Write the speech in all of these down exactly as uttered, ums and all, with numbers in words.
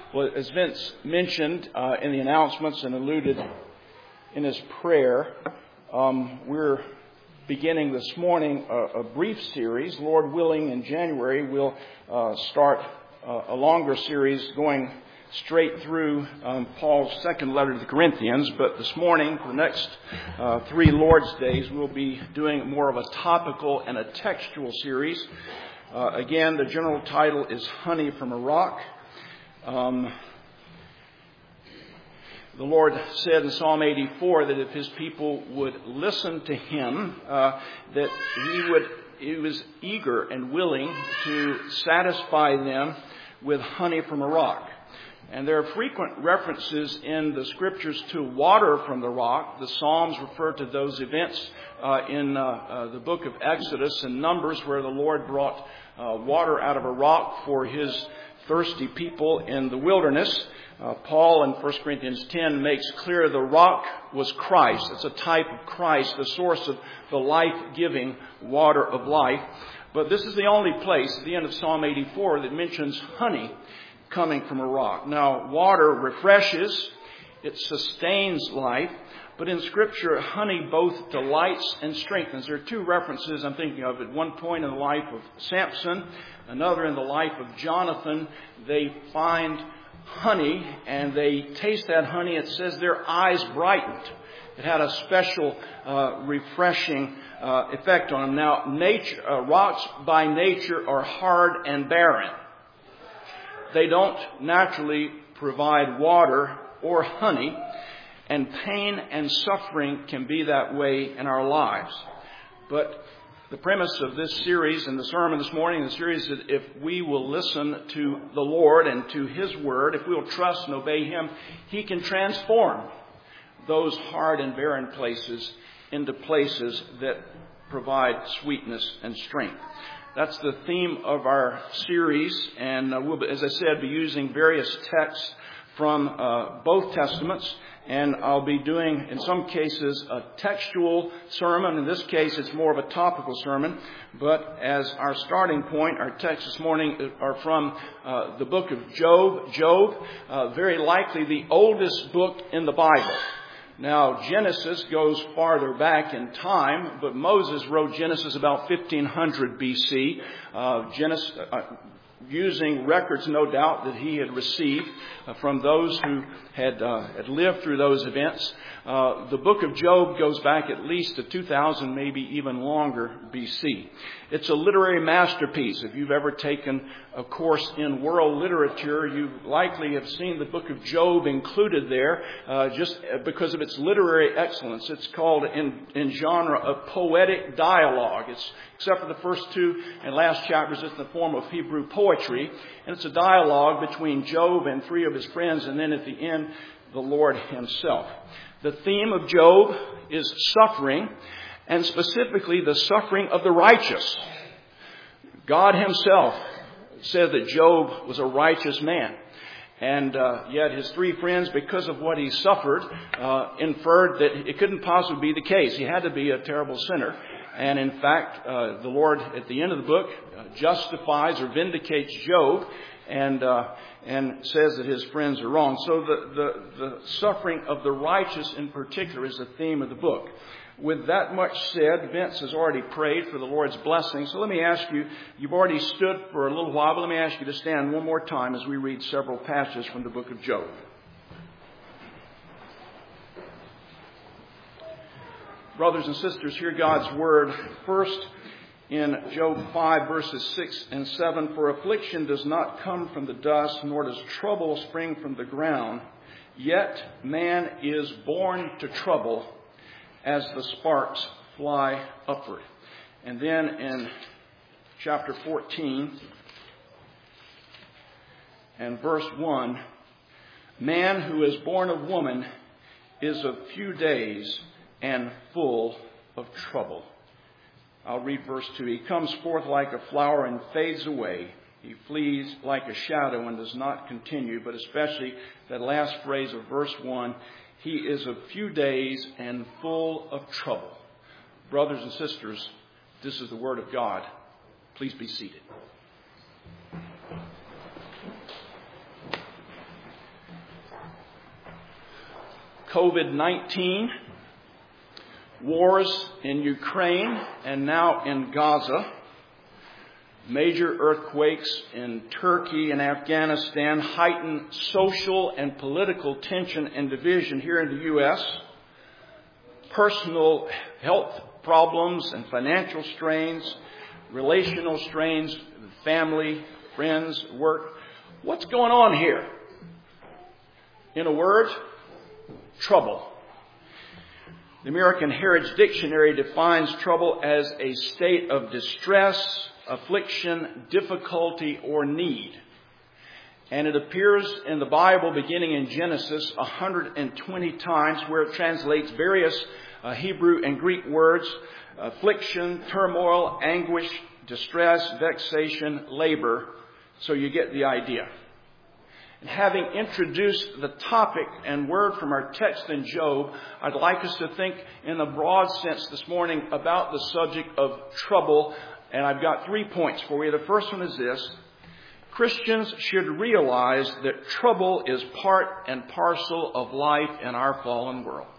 Well, as Vince mentioned uh, in the announcements and alluded in his prayer, um, we're beginning this morning a, a brief series. Lord willing, in January we'll uh, start uh, a longer series going straight through um, Paul's second letter to the Corinthians. But this morning, for the next uh, three Lord's Days, we'll be doing more of a topical and a textual series. Uh, again, the general title is Honey from a Rock. Um, the Lord said in Psalm eighty-four that if His people would listen to Him, uh, that He would, He was eager and willing to satisfy them with honey from a rock. And there are frequent references in the Scriptures to water from the rock. The Psalms refer to those events uh, in uh, uh, the book of Exodus and Numbers, where the Lord brought uh, water out of a rock for His thirsty people in the wilderness. Uh, Paul in First Corinthians ten makes clear the rock was Christ. It's a type of Christ, the source of the life-giving water of life. But this is the only place at the end of Psalm eighty-four that mentions honey coming from a rock. Now, water refreshes, it sustains life, but in Scripture, honey both delights and strengthens. There are two references I'm thinking of. At one point in the life of Samson, another in the life of Jonathan, they find honey and they taste that honey. It says their eyes brightened. It had a special uh, refreshing uh, effect on them. Now, nature, uh, rocks by nature are hard and barren. They don't naturally provide water or honey, and pain and suffering can be that way in our lives. But the premise of this series and the sermon this morning, the series is that if we will listen to the Lord and to His Word, if we will trust and obey Him, He can transform those hard and barren places into places that provide sweetness and strength. That's the theme of our series, and uh, we'll, as I said, be using various texts from uh, both Testaments, and I'll be doing, in some cases, a textual sermon. In this case, it's more of a topical sermon, but as our starting point, our text this morning are from uh, the book of Job. Job, uh, very likely the oldest book in the Bible. Now, Genesis goes farther back in time, but Moses wrote Genesis about fifteen hundred B C, uh, Genesis, uh, using records, no doubt, that he had received uh, from those who had, uh, had lived through those events. Uh, the book of Job goes back at least to two thousand, maybe even longer B C. It's a literary masterpiece. If you've ever taken a course in world literature, you likely have seen the book of Job included there uh, just because of its literary excellence. It's called in, in genre of poetic dialogue. It's, except for the first two and last chapters, it's in the form of Hebrew poetry. And it's a dialogue between Job and three of his friends, and then at the end, the Lord Himself. The theme of Job is suffering, and specifically the suffering of the righteous. God Himself said that Job was a righteous man. And uh, yet his three friends, because of what he suffered, uh, inferred that it couldn't possibly be the case. He had to be a terrible sinner. And in fact, uh, the Lord, at the end of the book, uh, justifies or vindicates Job and uh, and says that his friends are wrong. So the, the, the suffering of the righteous in particular is the theme of the book. With that much said, Vince has already prayed for the Lord's blessing. So let me ask you, you've already stood for a little while, but let me ask you to stand one more time as we read several passages from the book of Job. Brothers and sisters, hear God's word. First, in Job five, verses six and seven, for affliction does not come from the dust, nor does trouble spring from the ground. Yet man is born to trouble as the sparks fly upward. And then in chapter fourteen and verse one, man who is born of woman is of few days and full of trouble. I'll read verse two. He comes forth like a flower and fades away. He flees like a shadow and does not continue. But especially that last phrase of verse one, he is of few days and full of trouble. Brothers and sisters, this is the word of God. Please be seated. COVID nineteen, wars in Ukraine and now in Gaza, major earthquakes in Turkey and Afghanistan, heightened social and political tension and division here in the U S, personal health problems and financial strains, relational strains, family, friends, work. What's going on here? In a word, trouble. The American Heritage Dictionary defines trouble as a state of distress, affliction, difficulty, or need. And it appears in the Bible beginning in Genesis one hundred twenty times, where it translates various uh, Hebrew and Greek words: affliction, turmoil, anguish, distress, vexation, labor. So you get the idea. And having introduced the topic and word from our text in Job, I'd like us to think in a broad sense this morning about the subject of trouble. And I've got three points for you. The first one is this: Christians should realize that trouble is part and parcel of life in our fallen world.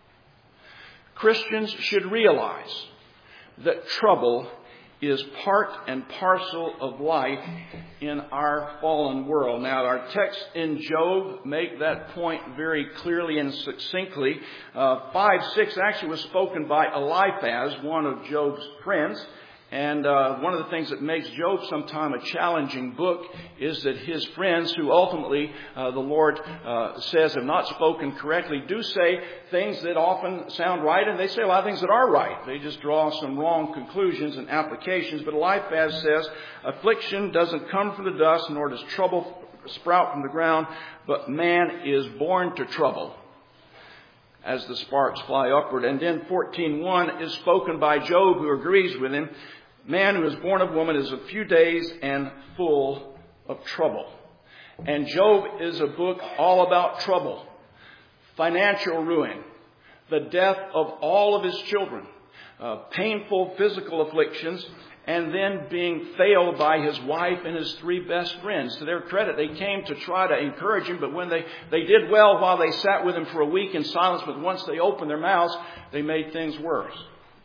Christians should realize that trouble is part and parcel of life in our fallen world. Now, our text in Job make that point very clearly and succinctly. Uh, five six actually was spoken by Eliphaz, one of Job's friends. And uh, one of the things that makes Job sometime a challenging book is that his friends, who ultimately uh, the Lord uh, says have not spoken correctly, do say things that often sound right, and they say a lot of things that are right. They just draw some wrong conclusions and applications. But Eliphaz says, affliction doesn't come from the dust, nor does trouble sprout from the ground, but man is born to trouble as the sparks fly upward. And then fourteen one is spoken by Job, who agrees with him. Man who is born of woman is a few days and full of trouble. And Job is a book all about trouble, financial ruin, the death of all of his children, uh, painful physical afflictions, and then being failed by his wife and his three best friends. To their credit, they came to try to encourage him, but when they, they did well while they sat with him for a week in silence, but once they opened their mouths, they made things worse.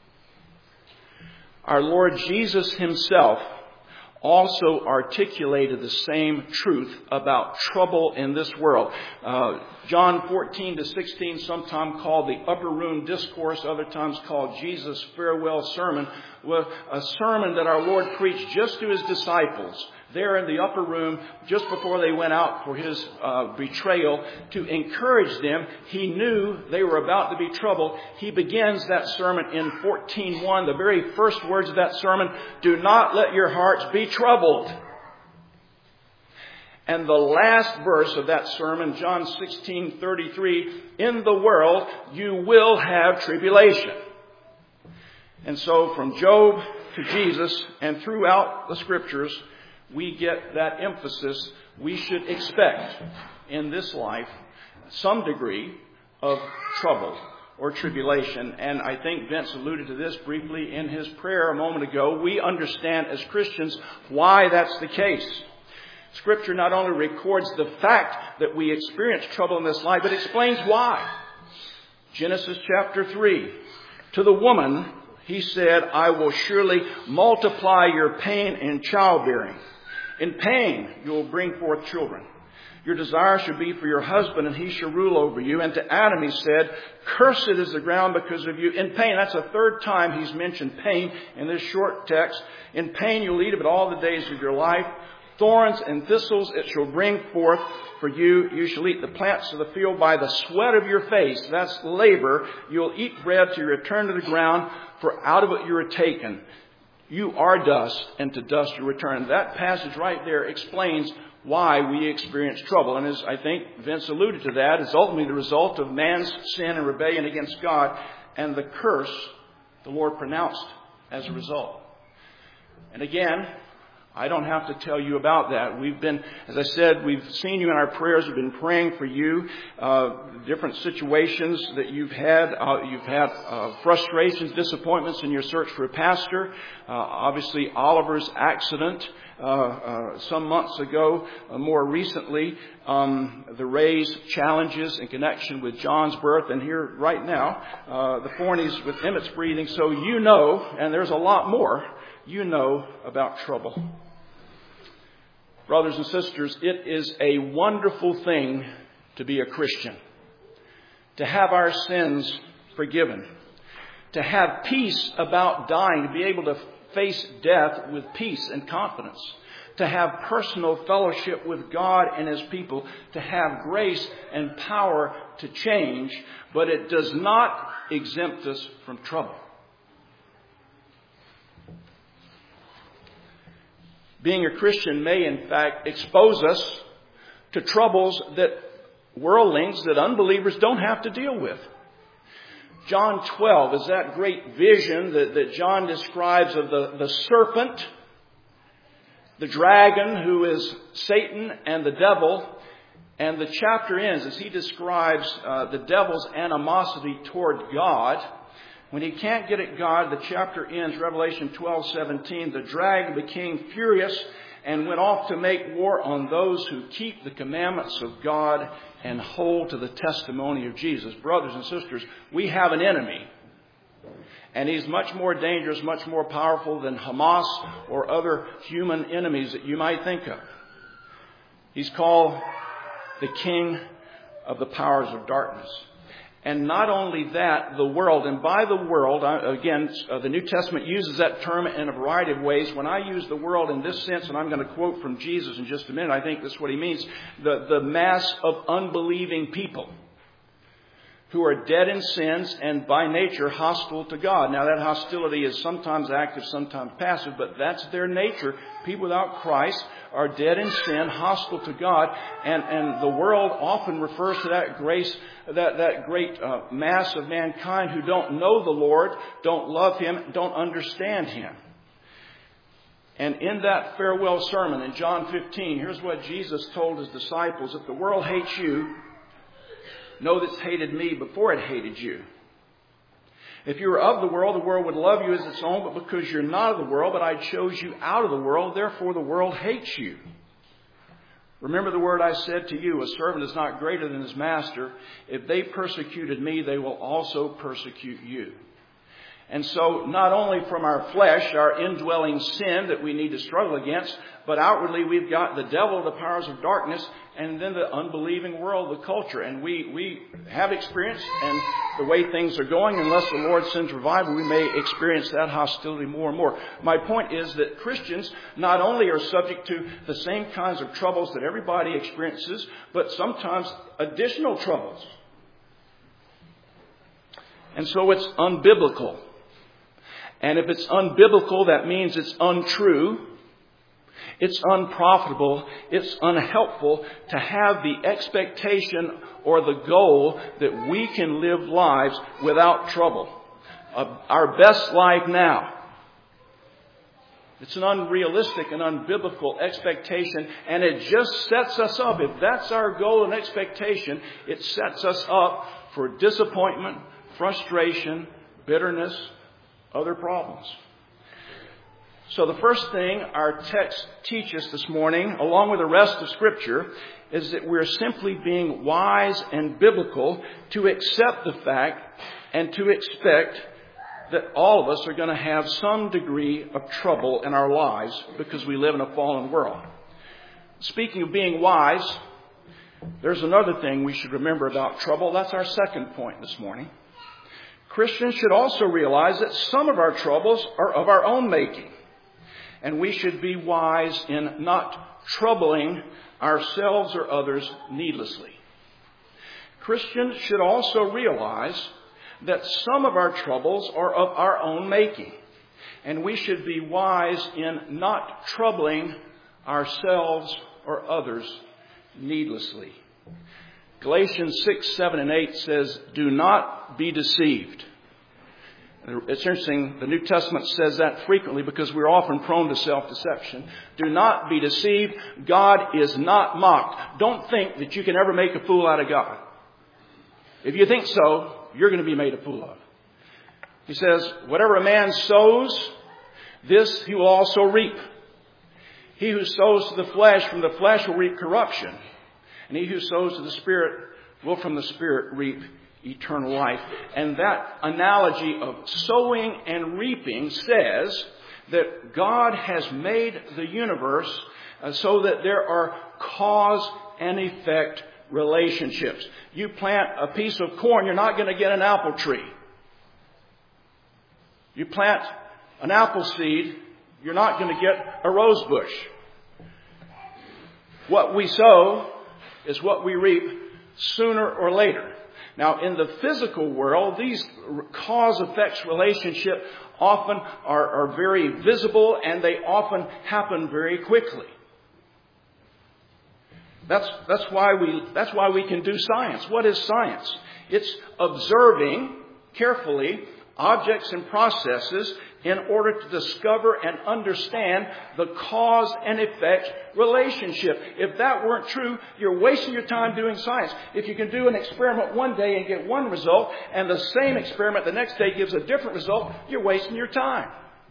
Our Lord Jesus himself also articulated the same truth about trouble in this world. Uh, John fourteen to sixteen, sometimes called the Upper Room Discourse, other times called Jesus' Farewell Sermon, was a sermon that our Lord preached just to his disciples there in the upper room just before they went out for his uh, betrayal, to encourage them. He knew they were about to be troubled. He begins that sermon in fourteen one. The very first words of that sermon: do not let your hearts be troubled. And the last verse of that sermon, John sixteen thirty-three, in the world you will have tribulation. And so from Job to Jesus and throughout the Scriptures, we get that emphasis. We should expect in this life some degree of trouble or tribulation. And I think Vince alluded to this briefly in his prayer a moment ago. We understand as Christians why that's the case. Scripture not only records the fact that we experience trouble in this life, but explains why. Genesis chapter three. To the woman, he said, I will surely multiply your pain in childbearing. In pain, you will bring forth children. Your desire shall be for your husband, and he shall rule over you. And to Adam he said, cursed is the ground because of you. In pain, that's the third time he's mentioned pain in this short text. In pain you'll eat of it all the days of your life. Thorns and thistles it shall bring forth for you. You shall eat the plants of the field by the sweat of your face. That's labor. You'll eat bread to return to the ground, for out of it you are taken. You are dust, and to dust you return. That passage right there explains why we experience trouble. And as I think Vince alluded to that, it's ultimately the result of man's sin and rebellion against God and the curse the Lord pronounced as a result. And again, I don't have to tell you about that. We've been, as I said, we've seen you in our prayers. We've been praying for you. Uh, different situations that you've had. Uh, you've had uh, frustrations, disappointments in your search for a pastor. Uh, obviously, Oliver's accident uh, uh, some months ago. Uh, more recently, um, the Rays challenges in connection with John's birth, and here right now, uh, the Forneys with Emmett's breathing. So you know, and there's a lot more, you know about trouble. Brothers and sisters, it is a wonderful thing to be a Christian, to have our sins forgiven, to have peace about dying, to be able to face death with peace and confidence, to have personal fellowship with God and His people, to have grace and power to change, but it does not exempt us from trouble. Being a Christian may, in fact, expose us to troubles that worldlings, that unbelievers don't have to deal with. John twelve is that great vision that, that John describes of the, the serpent, the dragon, who is Satan and the devil. And the chapter ends as he describes uh, the devil's animosity toward God. When he can't get at God, the chapter ends, Revelation twelve seventeen. The dragon became furious and went off to make war on those who keep the commandments of God and hold to the testimony of Jesus. Brothers and sisters, we have an enemy. And he's much more dangerous, much more powerful than Hamas or other human enemies that you might think of. He's called the King of the powers of darkness. And not only that, the world, and by the world, again, the New Testament uses that term in a variety of ways. When I use the world in this sense, and I'm going to quote from Jesus in just a minute, I think that's what he means, the, the mass of unbelieving people who are dead in sins and by nature hostile to God. Now, that hostility is sometimes active, sometimes passive, but that's their nature. People without Christ are dead in sin, hostile to God, and, and the world often refers to that grace, that, that great uh, mass of mankind who don't know the Lord, don't love Him, don't understand Him. And in that farewell sermon in John fifteen, here's what Jesus told His disciples: if the world hates you, know that it's hated me before it hated you. If you were of the world, the world would love you as its own, but because you're not of the world, but I chose you out of the world, therefore the world hates you. Remember the word I said to you, a servant is not greater than his master. If they persecuted me, they will also persecute you. And so not only from our flesh, our indwelling sin that we need to struggle against, but outwardly we've got the devil, the powers of darkness, and then the unbelieving world, the culture. And we, we have experienced, and the way things are going, unless the Lord sends revival, we may experience that hostility more and more. My point is that Christians not only are subject to the same kinds of troubles that everybody experiences, but sometimes additional troubles. And so it's unbiblical. And if it's unbiblical, that means it's untrue, it's unprofitable, it's unhelpful to have the expectation or the goal that we can live lives without trouble. Uh, our best life now. It's an unrealistic and unbiblical expectation, and it just sets us up. If that's our goal and expectation, it sets us up for disappointment, frustration, bitterness, other problems. So the first thing our text teaches this morning, along with the rest of Scripture, is that we're simply being wise and biblical to accept the fact and to expect that all of us are going to have some degree of trouble in our lives because we live in a fallen world. Speaking of being wise, there's another thing we should remember about trouble. That's our second point this morning. Christians should also realize that some of our troubles are of our own making. And we should be wise in not troubling ourselves or others needlessly. Christians should also realize that some of our troubles are of our own making. And we should be wise in not troubling ourselves or others needlessly. Galatians six, seven, and eight says, do not be deceived. It's interesting, the New Testament says that frequently because we're often prone to self-deception. Do not be deceived. God is not mocked. Don't think that you can ever make a fool out of God. If you think so, you're going to be made a fool of. He says, whatever a man sows, this he will also reap. He who sows to the flesh from the flesh will reap corruption. And he who sows to the Spirit will from the Spirit reap eternal life. And that analogy of sowing and reaping says that God has made the universe uh, so that there are cause and effect relationships. You plant a piece of corn, you're not going to get an apple tree. You plant an apple seed, you're not going to get a rose bush. What we sow is what we reap sooner or later. Now, in the physical world, these cause-effects relationships often are, are very visible, and they often happen very quickly. That's, that's why we, that's why we can do science. What is science? It's observing carefully objects and processes in order to discover and understand the cause and effect relationship. If that weren't true, you're wasting your time doing science. If you can do an experiment one day and get one result, and the same experiment the next day gives a different result, you're wasting your time.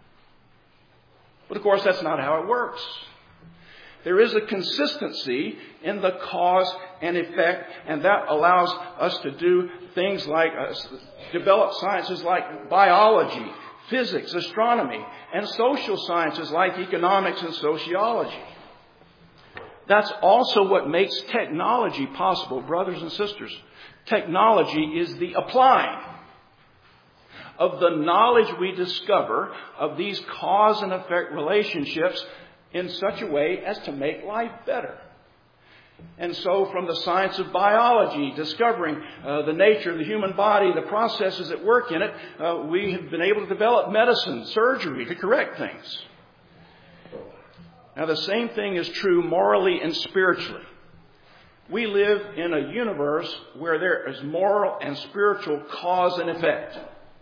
But of course, that's not how it works. There is a consistency in the cause and effect, and that allows us to do things like uh, develop sciences like biology, physics, astronomy, and social sciences like economics and sociology. That's also what makes technology possible, brothers and sisters. Technology is the applying of the knowledge we discover of these cause and effect relationships in such a way as to make life better. And so from the science of biology, discovering uh, the nature of the human body, the processes that work in it, uh, we have been able to develop medicine, surgery to correct things. Now the same thing is true morally and spiritually. We live in a universe where there is moral and spiritual cause and effect.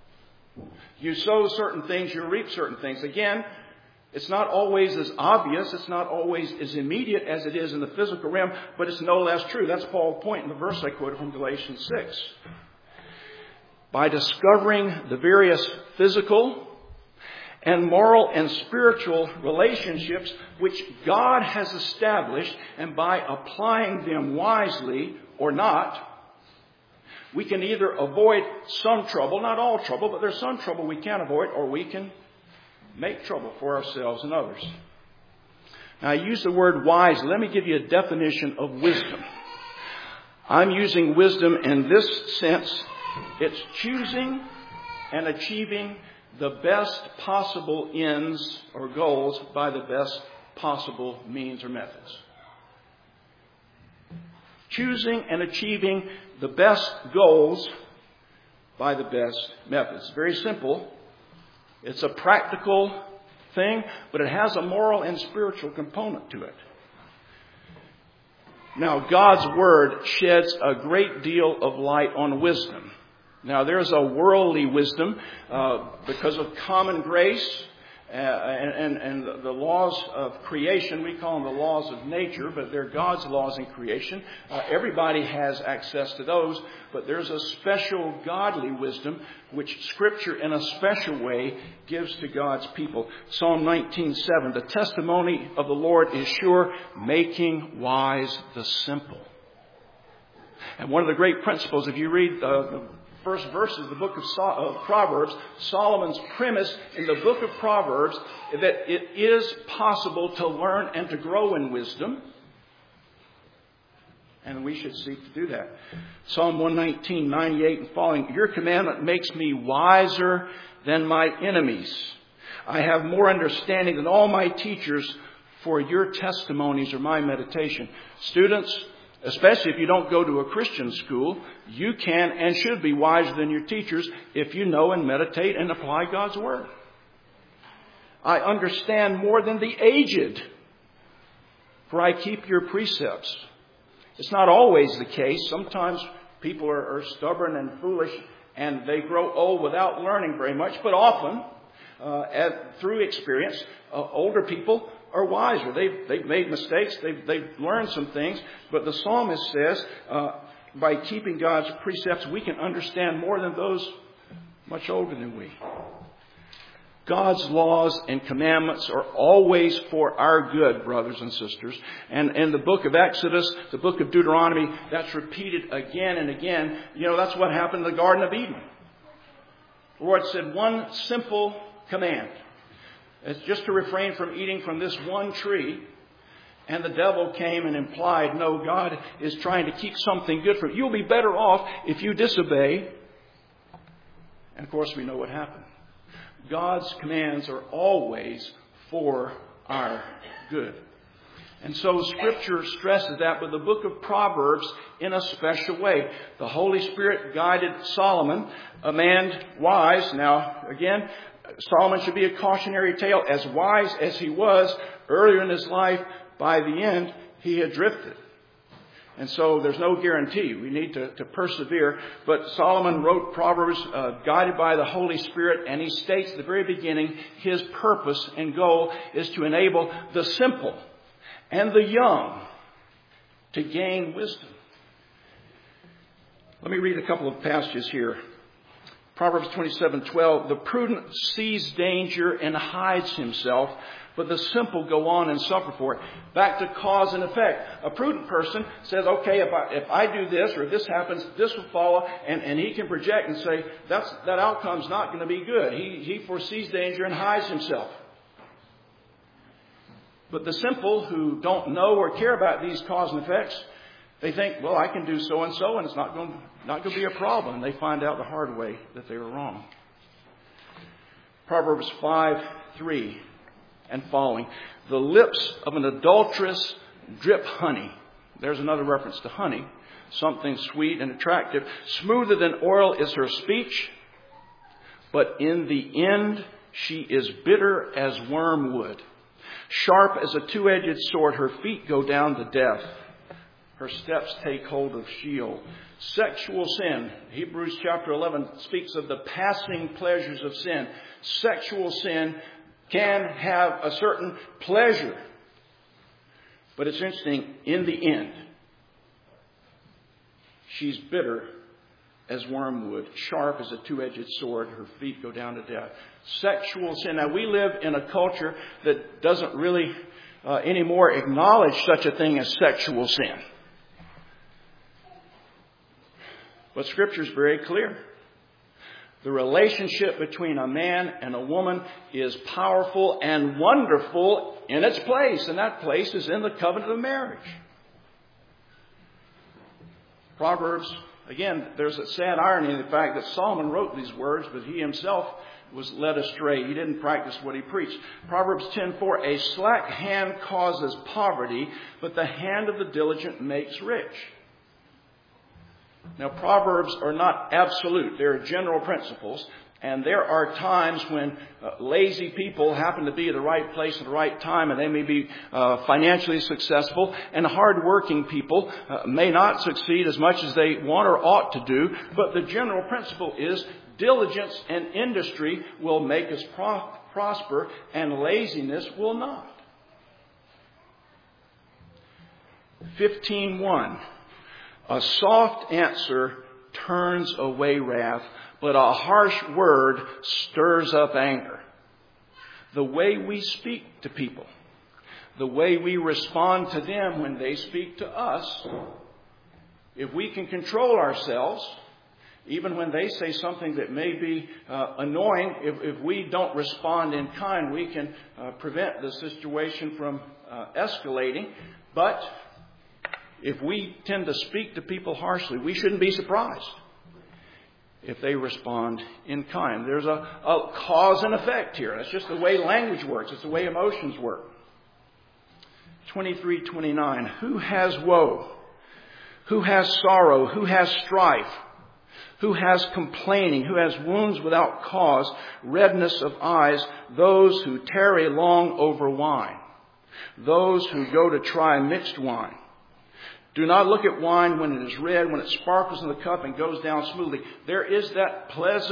You sow certain things, you reap certain things. Again, it's not always as obvious, it's not always as immediate as it is in the physical realm, but it's no less true. That's Paul's point in the verse I quoted from Galatians six. By discovering the various physical and moral and spiritual relationships which God has established, and by applying them wisely or not, we can either avoid some trouble, not all trouble, but there's some trouble we can avoid, or we can make trouble for ourselves and others. Now, I use the word wise. Let me give you a definition of wisdom. I'm using wisdom in this sense. It's choosing and achieving the best possible ends or goals by the best possible means or methods. Choosing and achieving the best goals by the best methods. Very simple. It's a practical thing, but it has a moral and spiritual component to it. Now, God's Word sheds a great deal of light on wisdom. Now, there's a worldly wisdom uh, because of common grace uh, and, and, and the laws of creation. We call them the laws of nature, but they're God's laws in creation. Uh, everybody has access to those, but there's a special godly wisdom which Scripture in a special way gives to God's people. Psalm nineteen seven, the testimony of the Lord is sure, making wise the simple. And one of the great principles, if you read uh, the first verses of the book of, so- of Proverbs, Solomon's premise in the book of Proverbs, that it is possible to learn and to grow in wisdom. And we should seek to do that. Psalm one nineteen, ninety-eight and following. Your commandment makes me wiser than my enemies. I have more understanding than all my teachers, for your testimonies are my meditation. Students, especially if you don't go to a Christian school, you can and should be wiser than your teachers if you know and meditate and apply God's Word. I understand more than the aged, for I keep your precepts. It's not always the case. Sometimes people are, are stubborn and foolish, and they grow old without learning very much. But often, uh, at, through experience, uh, older people are wiser. They've, they've made mistakes. They've, they've learned some things. But the psalmist says, uh, by keeping God's precepts, we can understand more than those much older than we. God's laws and commandments are always for our good, brothers and sisters. And in the book of Exodus, the book of Deuteronomy, that's repeated again and again. You know, that's what happened in the Garden of Eden. The Lord said one simple command. It's just to refrain from eating from this one tree. And the devil came and implied, no, God is trying to keep something good for you. You'll be better off if you disobey. And of course, we know what happened. God's commands are always for our good. And so Scripture stresses that, but the book of Proverbs in a special way. The Holy Spirit guided Solomon, a man wise. Now, again, Solomon should be a cautionary tale. As wise as he was earlier in his life, by the end, he had drifted. And so there's no guarantee. We need to, to persevere. But Solomon wrote Proverbs uh, guided by the Holy Spirit, and he states at the very beginning his purpose and goal is to enable the simple and the young to gain wisdom. Let me read a couple of passages here. Proverbs twenty-seven twelve, the prudent sees danger and hides himself, but the simple go on and suffer for it. Back to cause and effect. A prudent person says, okay, if I, if I do this or if this happens, this will follow. And, and he can project and say, That's, that outcome's not going to be good. He, he foresees danger and hides himself. But the simple who don't know or care about these cause and effects, they think, well, I can do so and so and it's not going, not going to be a problem. And they find out the hard way that they were wrong. Proverbs five three. And following. The lips of an adulteress drip honey. There's another reference to honey. Something sweet and attractive. Smoother than oil is her speech. But in the end, she is bitter as wormwood. Sharp as a two-edged sword, her feet go down to death. Her steps take hold of Sheol. Sexual sin. Hebrews chapter eleven speaks of the passing pleasures of sin. Sexual sin can have a certain pleasure. But it's interesting, in the end, she's bitter as wormwood, sharp as a two-edged sword, her feet go down to death. Sexual sin. Now, we live in a culture that doesn't really uh, anymore acknowledge such a thing as sexual sin. But Scripture is very clear. The relationship between a man and a woman is powerful and wonderful in its place. And that place is in the covenant of marriage. Proverbs, again, there's a sad irony in the fact that Solomon wrote these words, but he himself was led astray. He didn't practice what he preached. Proverbs ten four, a slack hand causes poverty, but the hand of the diligent makes rich. Now, Proverbs are not absolute. They're general principles. And there are times when uh, lazy people happen to be at the right place at the right time, and they may be uh, financially successful. And hardworking people uh, may not succeed as much as they want or ought to do. But the general principle is diligence and industry will make us pro- prosper, and laziness will not. fifteen one. A soft answer turns away wrath, but a harsh word stirs up anger. The way we speak to people, the way we respond to them when they speak to us, if we can control ourselves, even when they say something that may be uh, annoying, if, if we don't respond in kind, we can uh, prevent the situation from uh, escalating. But if we tend to speak to people harshly, we shouldn't be surprised if they respond in kind. There's a, a cause and effect here. That's just the way language works. It's the way emotions work. twenty-three twenty-nine. Who has woe? Who has sorrow? Who has strife? Who has complaining? Who has wounds without cause? Redness of eyes? Those who tarry long over wine. Those who go to try mixed wine. Do not look at wine when it is red, when it sparkles in the cup and goes down smoothly. There is that pleasant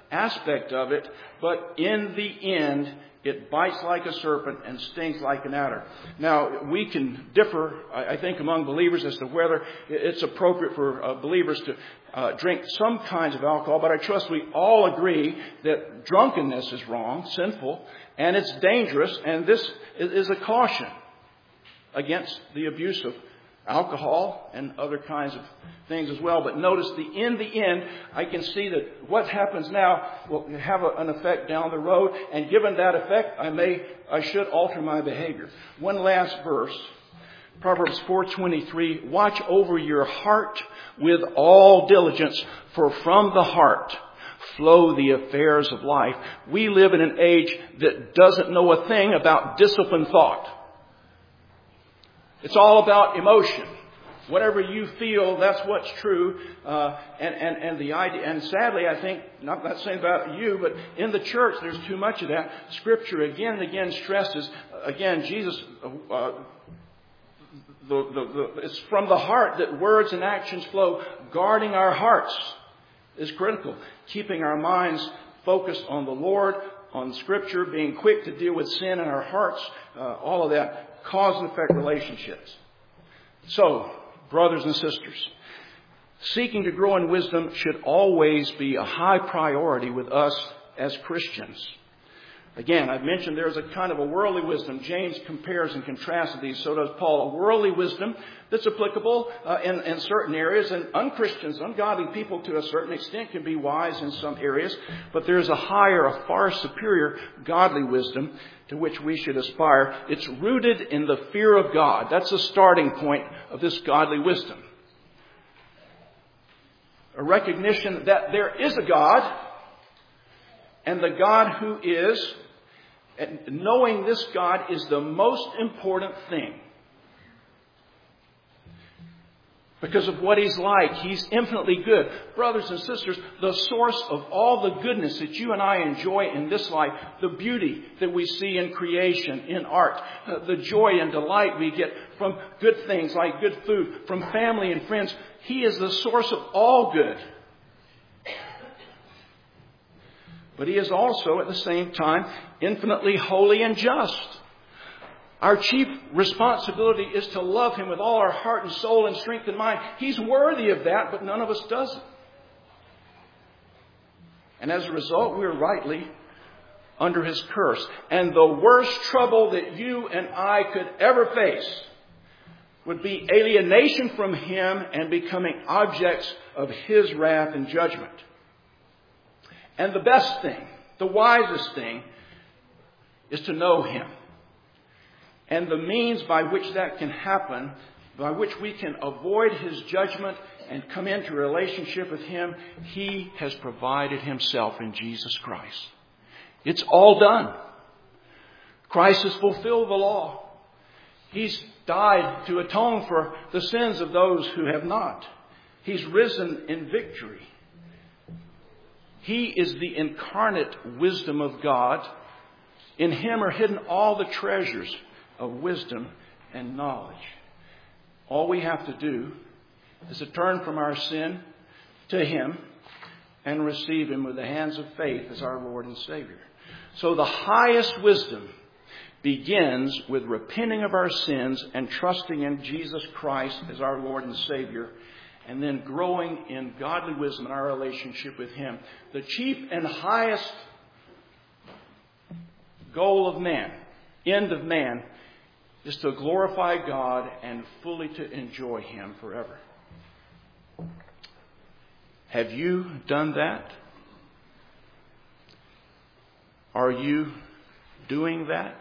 aspect of it, but in the end, it bites like a serpent and stings like an adder. Now, we can differ, I think, among believers as to whether it's appropriate for uh, believers to uh, drink some kinds of alcohol, but I trust we all agree that drunkenness is wrong, sinful, and it's dangerous, and this is a caution against the abuse of alcohol and other kinds of things as well. But notice, the in the end, I can see that what happens now will have a, an effect down the road. And given that effect, I may, I should alter my behavior. One last verse, Proverbs four twenty-three. Watch over your heart with all diligence, for from the heart flow the affairs of life. We live in an age that doesn't know a thing about disciplined thought. It's all about emotion. Whatever you feel, that's what's true. Uh, and, and, and the idea, and sadly, I think, not not saying about you, but in the church, there's too much of that. Scripture again and again stresses, again, Jesus, uh, the, the, the, it's from the heart that words and actions flow. Guarding our hearts is critical. Keeping our minds focused on the Lord, on Scripture, being quick to deal with sin in our hearts, uh, all of that. Cause and effect relationships. So, brothers and sisters, seeking to grow in wisdom should always be a high priority with us as Christians. Again, I've mentioned there's a kind of a worldly wisdom. James compares and contrasts these. So does Paul. A worldly wisdom that's applicable uh, in, in certain areas. And unchristians, ungodly people to a certain extent can be wise in some areas. But there's a higher, a far superior godly wisdom to which we should aspire. It's rooted in the fear of God. That's the starting point of this godly wisdom. A recognition that there is a God, and the God who is, and knowing this God is the most important thing. Because of what He's like. He's infinitely good. Brothers and sisters, the source of all the goodness that you and I enjoy in this life, the beauty that we see in creation, in art, the joy and delight we get from good things like good food, from family and friends, He is the source of all good. But He is also, at the same time, infinitely holy and just. Our chief responsibility is to love Him with all our heart and soul and strength and mind. He's worthy of that, but none of us does it. And as a result, we're rightly under His curse. And the worst trouble that you and I could ever face would be alienation from Him and becoming objects of His wrath and judgment. And the best thing, the wisest thing, is to know Him. And the means by which that can happen, by which we can avoid His judgment and come into a relationship with Him, He has provided Himself in Jesus Christ. It's all done. Christ has fulfilled the law. He's died to atone for the sins of those who have not. He's risen in victory. He is the incarnate wisdom of God. In Him are hidden all the treasures of wisdom and knowledge. All we have to do is to turn from our sin to Him and receive Him with the hands of faith as our Lord and Savior. So the highest wisdom begins with repenting of our sins and trusting in Jesus Christ as our Lord and Savior, and then growing in godly wisdom in our relationship with Him. The chief and highest goal of man, end of man, is to glorify God and fully to enjoy Him forever. Have you done that? Are you doing that?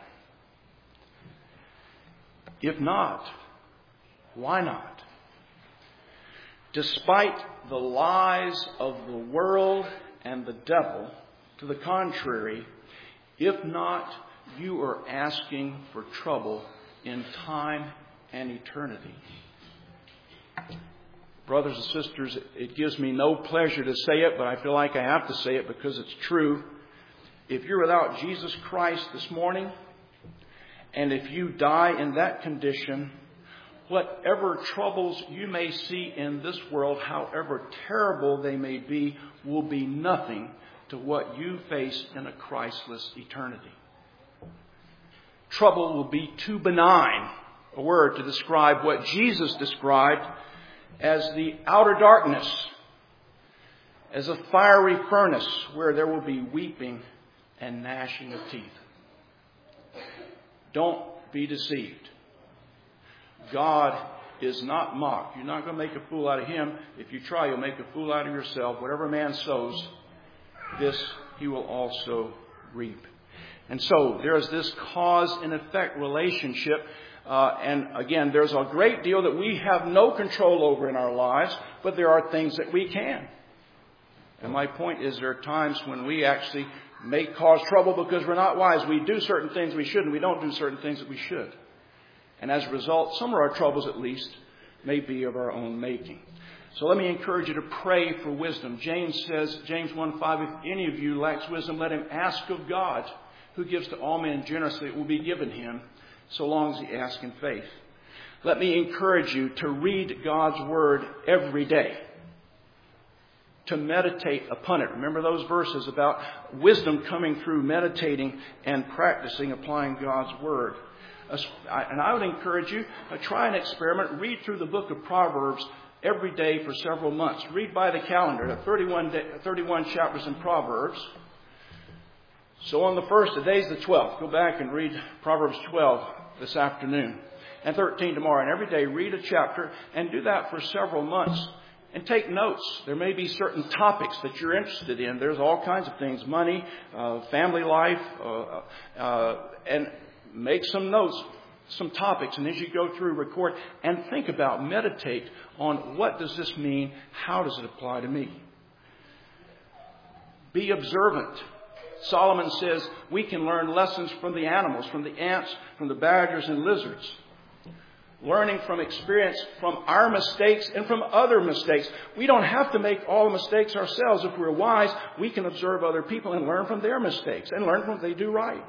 If not, why not? Despite the lies of the world and the devil, to the contrary, if not, you are asking for trouble in time and eternity. Brothers and sisters, it gives me no pleasure to say it, but I feel like I have to say it because it's true. If you're without Jesus Christ this morning, and if you die in that condition, whatever troubles you may see in this world, however terrible they may be, will be nothing to what you face in a Christless eternity. Trouble will be too benign a word to describe what Jesus described as the outer darkness, as a fiery furnace where there will be weeping and gnashing of teeth. Don't be deceived. God is not mocked. You're not going to make a fool out of Him. If you try, you'll make a fool out of yourself. Whatever man sows, this he will also reap. And so there is this cause and effect relationship. Uh, and again, there's a great deal that we have no control over in our lives, but there are things that we can. And my point is, there are times when we actually may cause trouble because we're not wise. We do certain things we shouldn't. We don't do certain things that we should. And as a result, some of our troubles, at least, may be of our own making. So let me encourage you to pray for wisdom. James says, James one five, if any of you lacks wisdom, let him ask of God, who gives to all men generously. It will be given him, so long as he asks in faith. Let me encourage you to read God's Word every day, to meditate upon it. Remember those verses about wisdom coming through meditating and practicing applying God's Word. And I would encourage you to try an experiment. Read through the book of Proverbs every day for several months. Read by the calendar, thirty-one, day, thirty-one chapters in Proverbs. So on the first, today's the twelfth. Go back and read Proverbs twelve this afternoon. And thirteen tomorrow. And every day read a chapter and do that for several months. And take notes. There may be certain topics that you're interested in. There's all kinds of things. Money, uh, family life, uh, uh, and make some notes, some topics. And as you go through, record and think about, meditate on what does this mean? How does it apply to me? Be observant. Solomon says we can learn lessons from the animals, from the ants, from the badgers and lizards. Learning from experience, from our mistakes and from other mistakes. We don't have to make all the mistakes ourselves. If we're wise, we can observe other people and learn from their mistakes and learn from what they do right.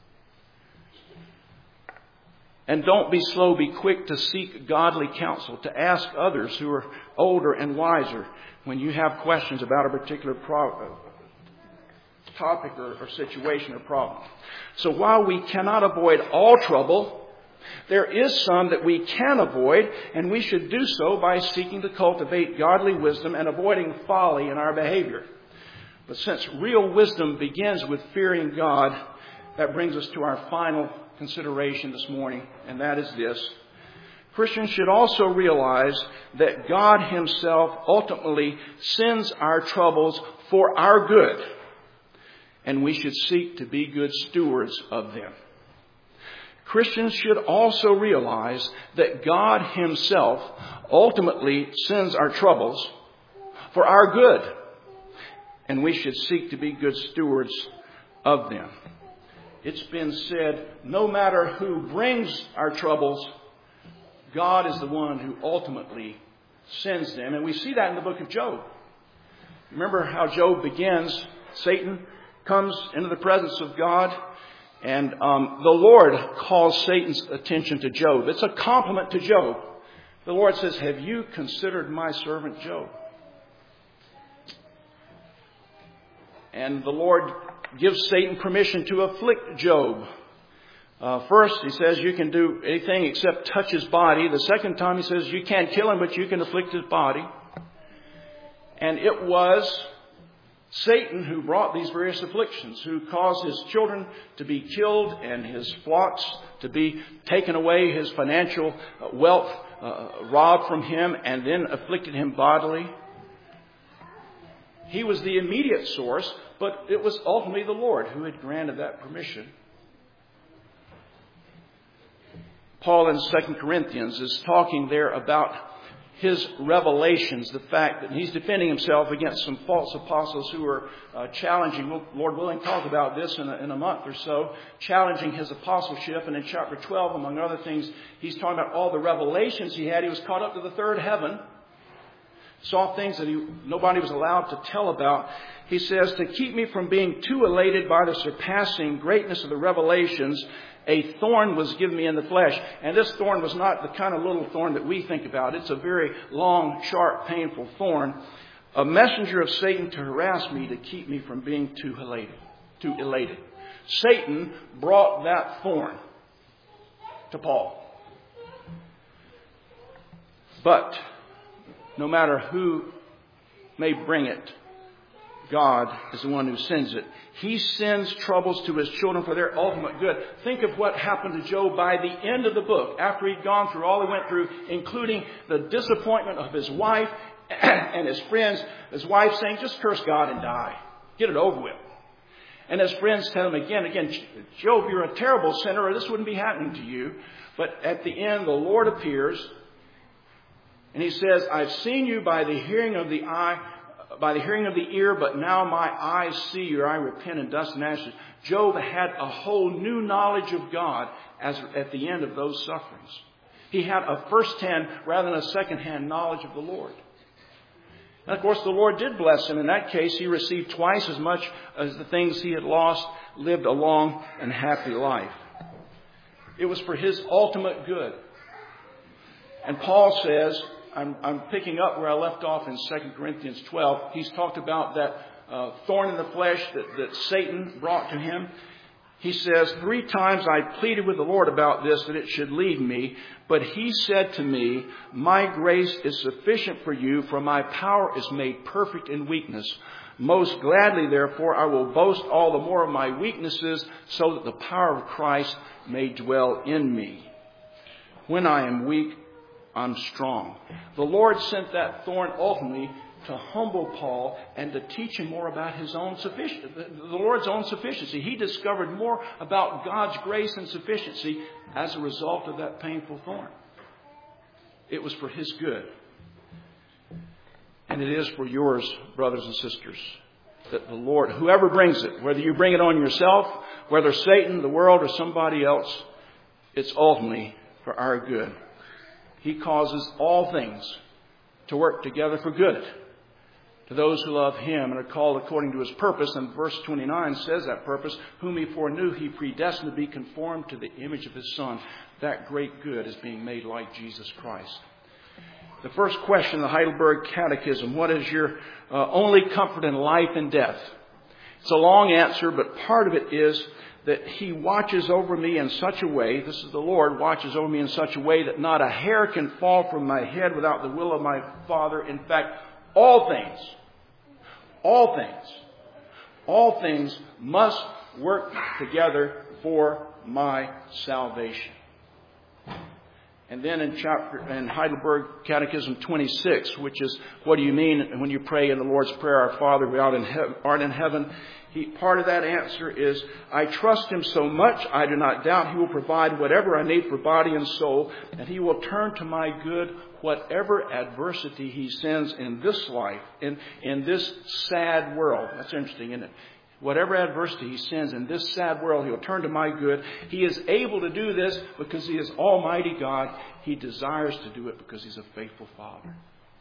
And don't be slow, be quick to seek godly counsel, to ask others who are older and wiser when you have questions about a particular pro- topic or, or situation or problem. So while we cannot avoid all trouble, there is some that we can avoid, and we should do so by seeking to cultivate godly wisdom and avoiding folly in our behavior. But since real wisdom begins with fearing God, that brings us to our final consideration this morning, and that is this. Christians should also realize that God Himself ultimately sends our troubles for our good, and we should seek to be good stewards of them. Christians should also realize that God Himself ultimately sends our troubles for our good, and we should seek to be good stewards of them. It's been said, no matter who brings our troubles, God is the one who ultimately sends them. And we see that in the book of Job. Remember how Job begins. Satan comes into the presence of God, and um, the Lord calls Satan's attention to Job. It's a compliment to Job. The Lord says, have you considered my servant Job? And the Lord gives Satan permission to afflict Job. Uh, first, he says you can do anything except touch his body. The second time, he says you can't kill him, but you can afflict his body. And it was Satan who brought these various afflictions, who caused his children to be killed and his flocks to be taken away, his financial wealth uh, robbed from him, and then afflicted him bodily. He was the immediate source, but it was ultimately the Lord who had granted that permission. Paul in Second Corinthians is talking there about his revelations, the fact that he's defending himself against some false apostles who are uh, challenging, we'll, Lord willing, talk about this in a, in a month or so, challenging his apostleship. And in chapter twelve, among other things, he's talking about all the revelations he had. He was caught up to the third heaven. Saw things that he, nobody was allowed to tell about. He says, to keep me from being too elated by the surpassing greatness of the revelations, a thorn was given me in the flesh. And this thorn was not the kind of little thorn that we think about. It's a very long, sharp, painful thorn. a messenger of Satan to harass me, to keep me from being too elated. Too elated. Satan brought that thorn to Paul. But no matter who may bring it, God is the one who sends it. He sends troubles to His children for their ultimate good. Think of what happened to Job by the end of the book, after he'd gone through all he went through, including the disappointment of his wife and his friends. His wife saying, just curse God and die. Get it over with. And his friends tell him again, again, Job, you're a terrible sinner, or this wouldn't be happening to you. But at the end, the Lord appears, and He says, I've seen you by the hearing of the eye, by the hearing of the ear, but now my eyes see you. I repent in dust and ashes. Job had a whole new knowledge of God as at the end of those sufferings. He had a first-hand rather than a second-hand knowledge of the Lord. And of course, the Lord did bless him. In that case, he received twice as much as the things he had lost, lived a long and happy life. It was for his ultimate good. And Paul says, I'm, I'm picking up where I left off in Second Corinthians twelve. He's talked about that uh, thorn in the flesh that, that Satan brought to him. He says, three times I pleaded with the Lord about this, that it should leave me. But He said to me, my grace is sufficient for you, for my power is made perfect in weakness. Most gladly, therefore, I will boast all the more of my weaknesses, so that the power of Christ may dwell in me. When I am weak, I'm strong. The Lord sent that thorn ultimately to humble Paul and to teach him more about his own sufficiency, the Lord's own sufficiency. He discovered more about God's grace and sufficiency as a result of that painful thorn. It was for his good. And it is for yours, brothers and sisters, that the Lord, whoever brings it, whether you bring it on yourself, whether Satan, the world, or somebody else, it's ultimately for our good. He causes all things to work together for good to those who love Him and are called according to His purpose. And verse twenty-nine says that purpose, whom He foreknew, He predestined to be conformed to the image of His Son. That great good is being made like Jesus Christ. The first question in the Heidelberg Catechism, what is your uh, only comfort in life and death? It's a long answer, but part of it is that He watches over me in such a way, this is the Lord, watches over me in such a way that not a hair can fall from my head without the will of my Father. In fact, all things, all things, all things must work together for my salvation. And then in chapter in Heidelberg Catechism twenty-six, which is what do you mean when you pray in the Lord's Prayer, Our Father who art in, he- art in heaven? He, part of that answer is, I trust Him so much, I do not doubt He will provide whatever I need for body and soul, and He will turn to my good whatever adversity He sends in this life, in, in this sad world. That's interesting, isn't it? Whatever adversity He sends in this sad world, He will turn to my good. He is able to do this because He is Almighty God. He desires to do it because He's a faithful Father.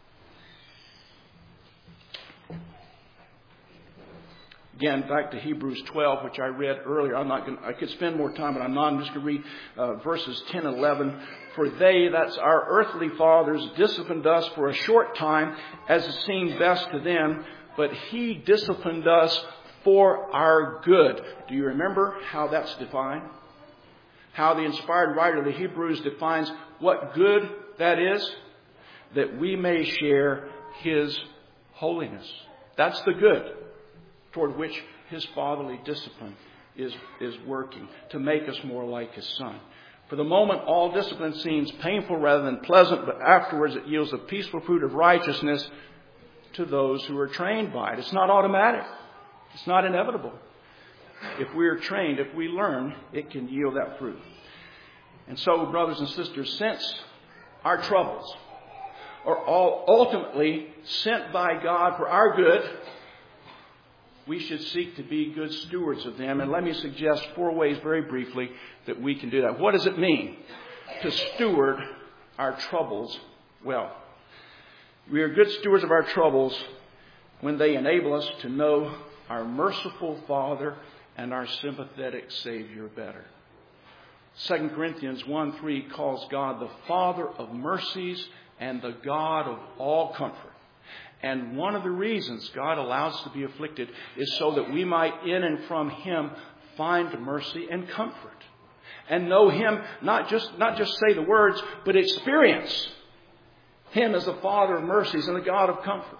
Again, back to Hebrews twelve, which I read earlier. I'm not going. I could spend more time, but I'm not. I'm just going to read uh, verses ten and eleven. For they, that's our earthly fathers, disciplined us for a short time, as it seemed best to them. But He disciplined us for our good. Do you remember how that's defined? How the inspired writer of the Hebrews defines what good that is? That we may share His holiness. That's the good toward which His fatherly discipline is, is working to make us more like His Son. For the moment, all discipline seems painful rather than pleasant, but afterwards it yields a peaceful fruit of righteousness to those who are trained by it. It's not automatic. It's not inevitable. If we are trained, if we learn, it can yield that fruit. And so, brothers and sisters, since our troubles are all ultimately sent by God for our good, we should seek to be good stewards of them. And let me suggest four ways very briefly that we can do that. What does it mean to steward our troubles well? We are good stewards of our troubles when they enable us to know our merciful Father and our sympathetic Savior better. Second Corinthians one three calls God the Father of mercies and the God of all comfort. And one of the reasons God allows us to be afflicted is so that we might, in and from Him, find mercy and comfort. And know Him, not just, not just say the words, but experience Him as the Father of mercies and the God of comfort.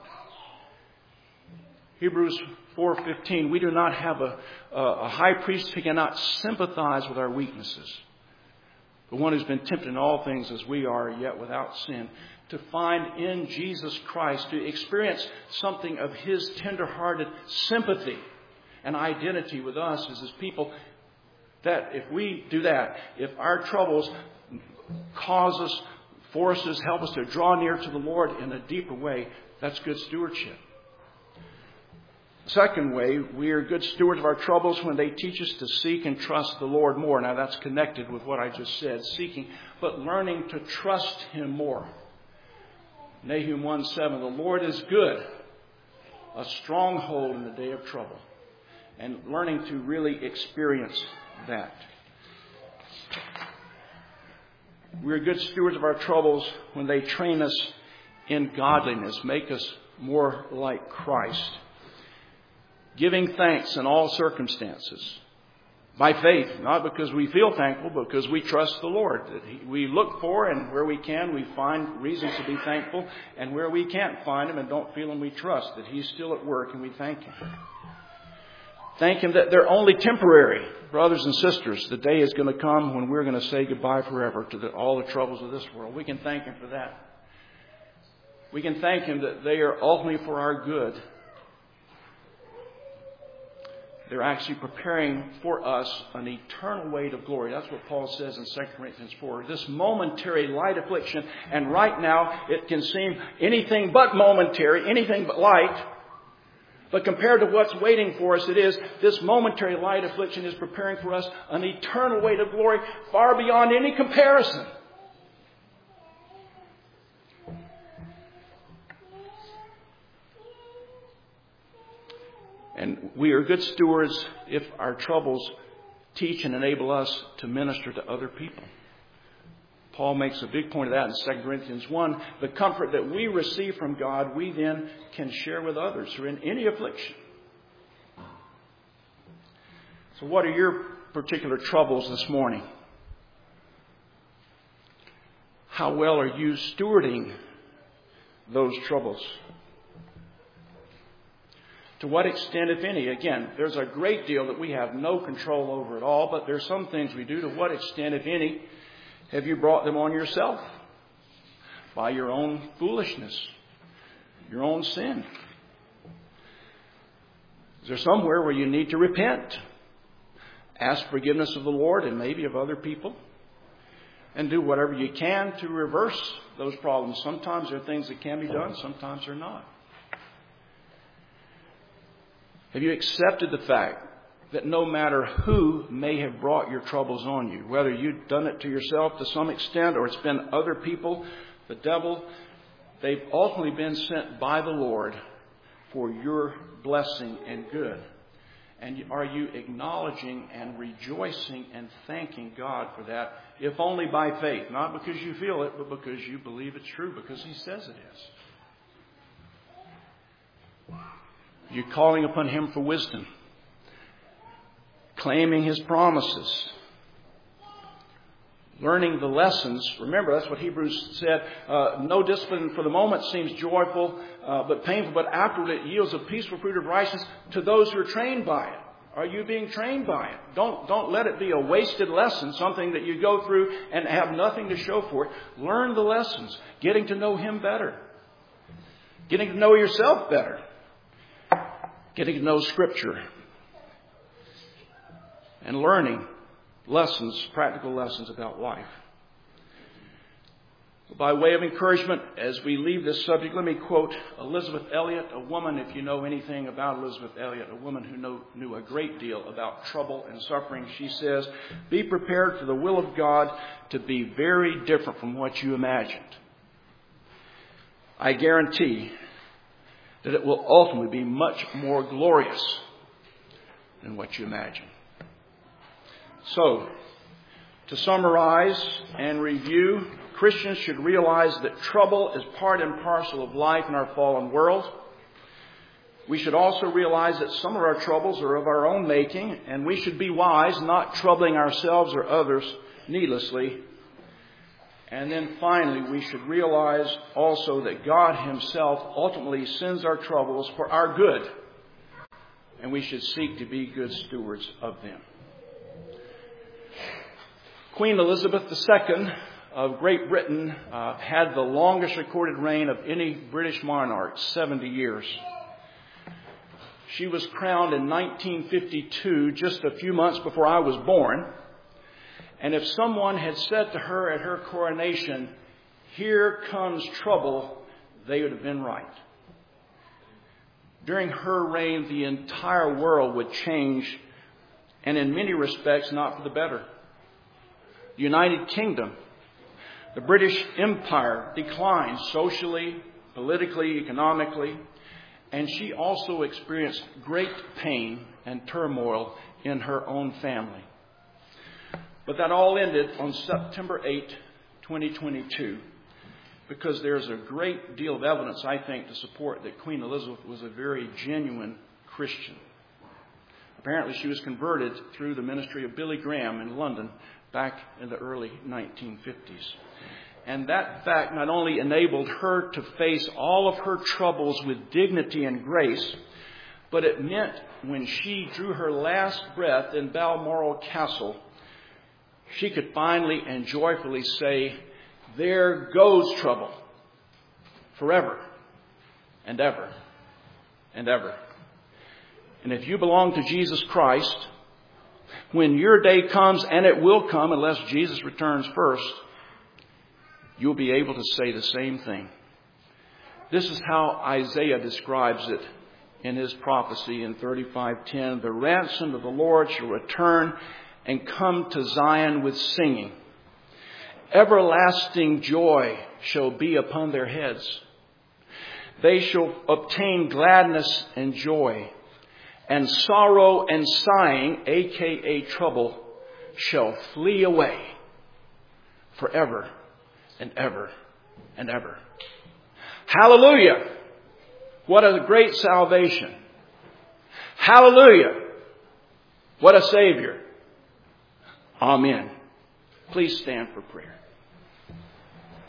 Hebrews four fifteen, we do not have a, a high priest who cannot sympathize with our weaknesses, but one who's been tempted in all things as we are, yet without sin. To find in Jesus Christ, to experience something of His tender-hearted sympathy and identity with us as His people, that if we do that, if our troubles cause us, force us, help us to draw near to the Lord in a deeper way, that's good stewardship. Second way, we are good stewards of our troubles when they teach us to seek and trust the Lord more. Now that's connected with what I just said, seeking, but learning to trust Him more. Nahum one seven, the Lord is good, a stronghold in the day of trouble. And learning to really experience that. We're good stewards of our troubles when they train us in godliness, make us more like Christ. Giving thanks in all circumstances. By faith, not because we feel thankful, but because we trust the Lord. That he, we look for, and where we can, we find reasons to be thankful. And where we can't find Him and don't feel Him, we trust that He's still at work, and we thank Him. Thank Him that they're only temporary. Brothers and sisters, the day is going to come when we're going to say goodbye forever to the, all the troubles of this world. We can thank Him for that. We can thank Him that they are ultimately for our good. They're actually preparing for us an eternal weight of glory. That's what Paul says in Second Corinthians four. This momentary light affliction, and right now it can seem anything but momentary, anything but light. But compared to what's waiting for us, it is this momentary light affliction is preparing for us an eternal weight of glory far beyond any comparison. And we are good stewards if our troubles teach and enable us to minister to other people. Paul makes a big point of that in Second Corinthians one. The comfort that we receive from God, we then can share with others who are in any affliction. So what are your particular troubles this morning? How well are you stewarding those troubles? To what extent, if any? Again, there's a great deal that we have no control over at all, but there's some things we do. To what extent, if any, have you brought them on yourself? By your own foolishness, your own sin. Is there somewhere where you need to repent? Ask forgiveness of the Lord and maybe of other people. And do whatever you can to reverse those problems. Sometimes there are things that can be done, sometimes they're not. Have you accepted the fact that no matter who may have brought your troubles on you, whether you've done it to yourself to some extent or it's been other people, the devil, they've ultimately been sent by the Lord for your blessing and good? And are you acknowledging and rejoicing and thanking God for that, if only by faith? Not because you feel it, but because you believe it's true, because He says it is. You're calling upon Him for wisdom. Claiming His promises. Learning the lessons. Remember, that's what Hebrews said. Uh, no discipline for the moment seems joyful, uh, but painful. But afterward it yields a peaceful fruit of righteousness to those who are trained by it. Are you being trained by it? Don't, don't let it be a wasted lesson, something that you go through and have nothing to show for it. Learn the lessons. Getting to know Him better. Getting to know yourself better. Getting to know Scripture. And learning lessons, practical lessons about life. By way of encouragement, as we leave this subject, let me quote Elisabeth Elliot, a woman, if you know anything about Elisabeth Elliot, a woman who know, knew a great deal about trouble and suffering. She says, "Be prepared for the will of God to be very different from what you imagined. I guarantee that it will ultimately be much more glorious than what you imagine." So, to summarize and review, Christians should realize that trouble is part and parcel of life in our fallen world. We should also realize that some of our troubles are of our own making, and we should be wise, not troubling ourselves or others needlessly. And then finally, we should realize also that God Himself ultimately sends our troubles for our good, and we should seek to be good stewards of them. Queen Elizabeth the Second of Great Britain uh, had the longest recorded reign of any British monarch, seventy years. She was crowned in nineteen fifty-two, just a few months before I was born. And if someone had said to her at her coronation, "Here comes trouble," they would have been right. During her reign, the entire world would change, and in many respects, not for the better. The United Kingdom, the British Empire declined socially, politically, economically, and she also experienced great pain and turmoil in her own family. But that all ended on September eighth, twenty twenty-two, because there's a great deal of evidence, I think, to support that Queen Elizabeth was a very genuine Christian. Apparently, she was converted through the ministry of Billy Graham in London back in the early nineteen fifties. And that fact not only enabled her to face all of her troubles with dignity and grace, but it meant when she drew her last breath in Balmoral Castle, she could finally and joyfully say, "There goes trouble, forever and ever and ever." And if you belong to Jesus Christ, when your day comes, and it will come unless Jesus returns first, you'll be able to say the same thing. This is how Isaiah describes it in his prophecy in thirty-five ten. "The ransom of the Lord shall return and come to Zion with singing. Everlasting joy shall be upon their heads. They shall obtain gladness and joy, and sorrow and sighing," aka trouble, "shall flee away forever and ever and ever." Hallelujah! What a great salvation. Hallelujah! What a Savior. Amen. Please stand for prayer.